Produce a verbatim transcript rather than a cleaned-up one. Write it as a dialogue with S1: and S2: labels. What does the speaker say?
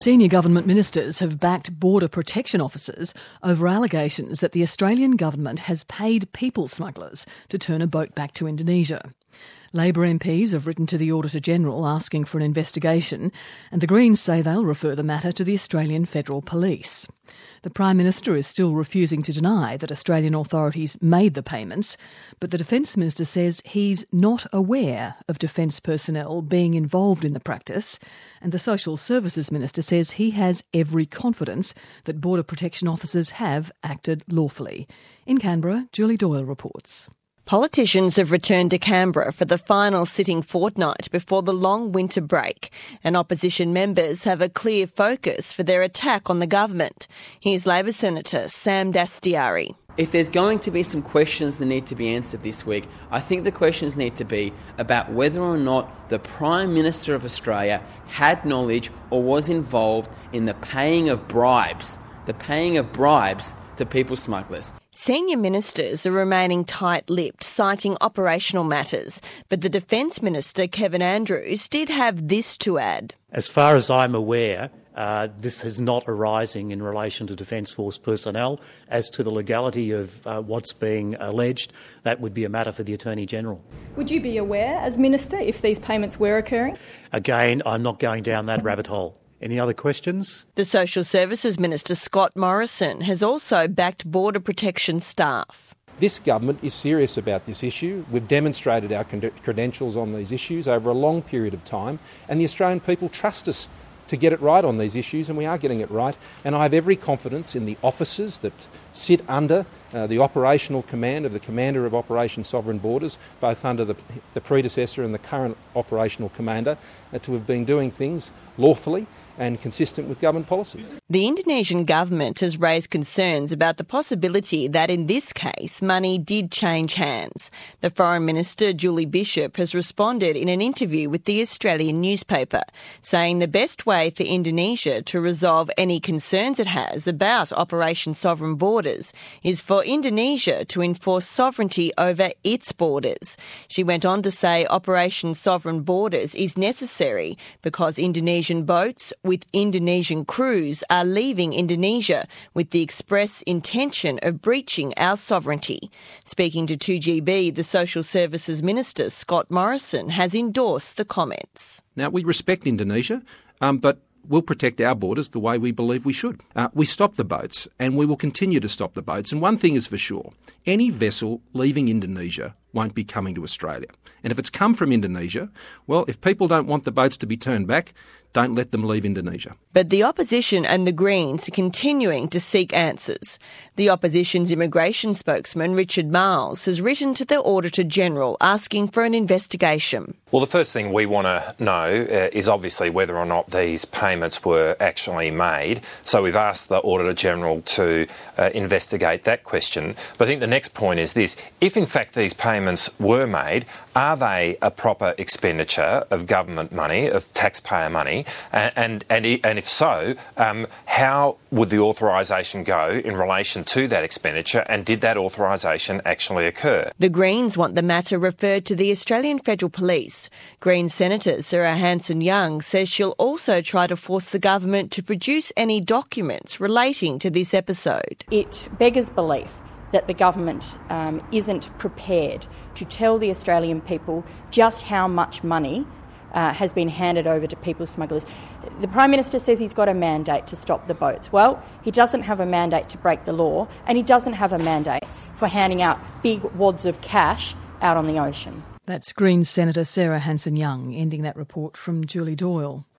S1: Senior government ministers have backed border protection officers over allegations that the Australian government has paid people smugglers to turn a boat back to Indonesia. Labor M Ps have written to the Auditor-General asking for an investigation, and the Greens say they'll refer the matter to the Australian Federal Police. The Prime Minister is still refusing to deny that Australian authorities made the payments, but the Defence Minister says he's not aware of Defence personnel being involved in the practice, and the Social Services Minister says he has every confidence that border protection officers have acted lawfully. In Canberra, Julie Doyle reports.
S2: Politicians have returned to Canberra for the final sitting fortnight before the long winter break, and opposition members have a clear focus for their attack on the government. Here's Labor Senator Sam Dastyari.
S3: If there's going to be some questions that need to be answered this week, I think the questions need to be about whether or not the Prime Minister of Australia had knowledge or was involved in the paying of bribes, the paying of bribes to people smugglers.
S2: Senior ministers are remaining tight-lipped, citing operational matters, but the Defence Minister, Kevin Andrews, did have this to add.
S4: As far as I'm aware, uh, this is not arising in relation to Defence Force personnel. As to the legality of uh, what's being alleged, that would be a matter for the Attorney-General.
S5: Would you be aware, as Minister, if these payments were occurring?
S4: Again, I'm not going down that rabbit hole. Any other questions?
S2: The Social Services Minister, Scott Morrison, has also backed border protection staff.
S6: This government is serious about this issue. We've demonstrated our credentials on these issues over a long period of time, and the Australian people trust us to get it right on these issues, and we are getting it right. And I have every confidence in the officers that sit under uh, the operational command of the Commander of Operation Sovereign Borders, both under the, the predecessor and the current operational commander, uh, to have been doing things lawfully and consistent with government policies.
S2: The Indonesian government has raised concerns about the possibility that in this case money did change hands. The Foreign Minister, Julie Bishop, has responded in an interview with the Australian newspaper, saying the best way for Indonesia to resolve any concerns it has about Operation Sovereign Borders is for Indonesia to enforce sovereignty over its borders. She went on to say Operation Sovereign Borders is necessary because Indonesian boats with Indonesian crews are leaving Indonesia with the express intention of breaching our sovereignty. Speaking to two G B, the Social Services Minister, Scott Morrison, has endorsed the comments.
S6: Now, we respect Indonesia, um, but we'll protect our borders the way we believe we should. Uh, we stop the boats, and we will continue to stop the boats. And one thing is for sure, any vessel leaving Indonesia won't be coming to Australia. And if it's come from Indonesia, well, if people don't want the boats to be turned back, don't let them leave Indonesia.
S2: But the opposition and the Greens are continuing to seek answers. The opposition's immigration spokesman, Richard Marles, has written to the Auditor-General asking for an investigation.
S7: Well, the first thing we want to know uh, is obviously whether or not these payments were actually made. So we've asked the Auditor-General to uh, investigate that question. But I think the next point is this. If in fact these payments were made, are they a proper expenditure of government money, of taxpayer money? And, and, and, and if so, um, how would the authorisation go in relation to that expenditure, and did that authorisation actually occur?
S2: The Greens want the matter referred to the Australian Federal Police. Greens Senator Sarah Hanson-Young says she'll also try to force the government to produce any documents relating to this episode.
S5: It beggars belief that the government um, isn't prepared to tell the Australian people just how much money Uh, has been handed over to people smugglers. The Prime Minister says he's got a mandate to stop the boats. Well, he doesn't have a mandate to break the law, and he doesn't have a mandate for handing out big wads of cash out on the ocean.
S1: That's Greens Senator Sarah Hanson-Young ending that report from Julie Doyle.